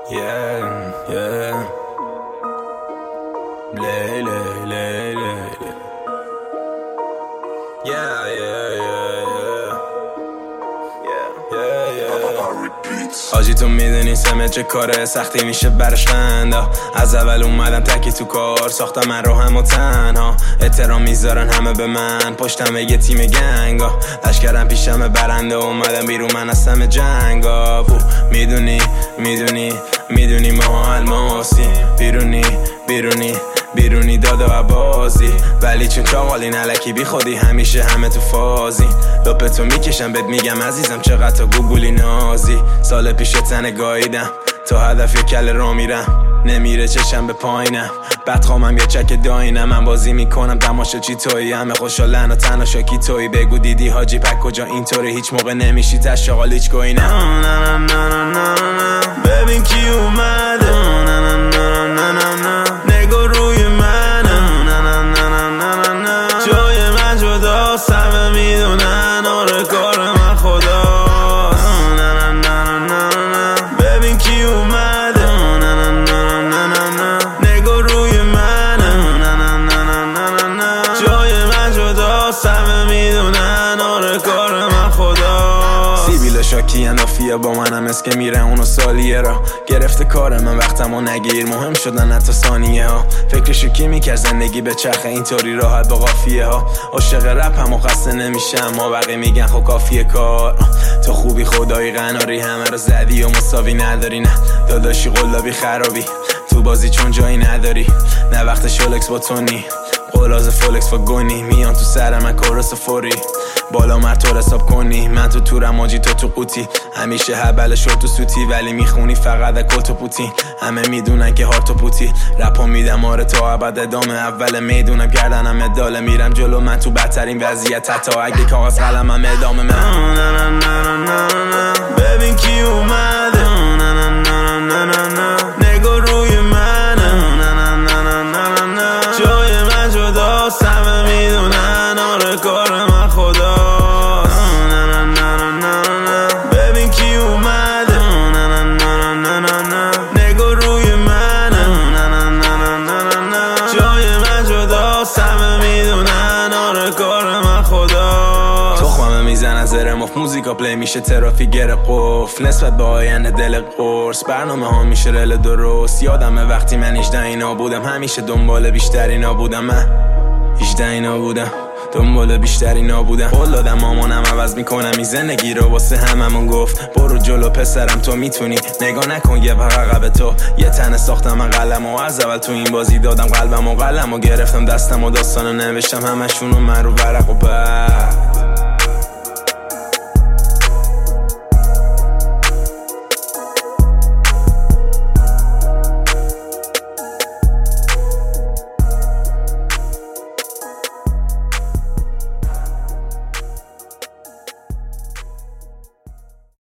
yeah. Lay. آجی تو میدونی سمه چه کاره سختی میشه برش خنده. از اول اومدم تکی تو کار ساختم من رو هم و تنها. احترام میذارن همه به من پشتم یه تیم گنگا. لشکرم پیشم برنده اومدم بیرون من از همه جنگا. میدونی ما الماسی بیرونی دادا عبازی. ولی چون چاقالی نلکی بی خودی همیشه همه تو فازی. لپتو میکشم بهت میگم عزیزم چقدر تا گوگولی نازی. سال پیش تنه گاییدم تا هدف یه کل را میرم. نمیره چشم به پایینم بدخوامم یه چک داینم. من بازی میکنم تماشا چی تویی همه خوشحالن و تنها شاکی تویی. بگو دیدی حاجی پک کجا اینطوری هیچ موقع نمیشی تشاقال هیچ گویی نه. ببین کی اومده نگو روی من جای من جداست همه میدونن آره کار من خداست. ببین کی اومده نگو روی من جای من جداست همه میدونن آره کار من خداست. سیبیل شاکی اندافیه با منم اسکه میره اونو سالیه را گرفته کار من وقتمو نگیر مهم شدن حتی ثانیه ها. فکرشو کی میکرد زندگی به چرخه اینطوری راحت با قافیه ها. عاشق رپ هم و خسته نمیشم ما بقیه میگن خب کافیه کار. تو خوبی خدایی قناری همه رو زدی و مساوی نداری. نه داداشی قلابی خرابی تو بازی چون جایی نداری. نه وقت شولکس با تونی قلاز فولکس و گونی میان تو سر من کورس فوری. بالا مرتور حساب کنی من تو تورم آجی تو قوطی. همیشه هبل شد تو سوتی ولی میخونی فقط کل و پوتی. همه میدونن که هارت و پوتی رپو میدم آره تا ابد ادامه. اول میدونم گردنم اداله میرم جلو من تو بدترین وضعیت حتی اگه کاغذ قلمم ادامه من. ببین کی اومده نگو روی من جای من جداست همه میدونن آره کار من خداست. ببین کی اومده نگو روی من جای من جداست همه میدونن آره کار من خداست. تخمه میزنن زر مف موزیکا پلی میشه ترافیک گره قفل نسبت به آینده دل قرص. برنامه ها میشه رل درست یادمه وقتی من 18 اینا بودم همیشه دنبال بیشتر اینا بودم. من 18 اینا بودم دنبال بیشتری نابودم. قول دادم مامانم عوض میکنم این زندگی رو واسه هممون گفت برو جلو پسرم تو میتونی. نگاه نکن یه عقب تو یه تنه ساختم من قلم و از اول تو این بازی دادم قلبم و قلم و گرفتم دستم و داستانو نوشتم همشونو من رو ورق و بعد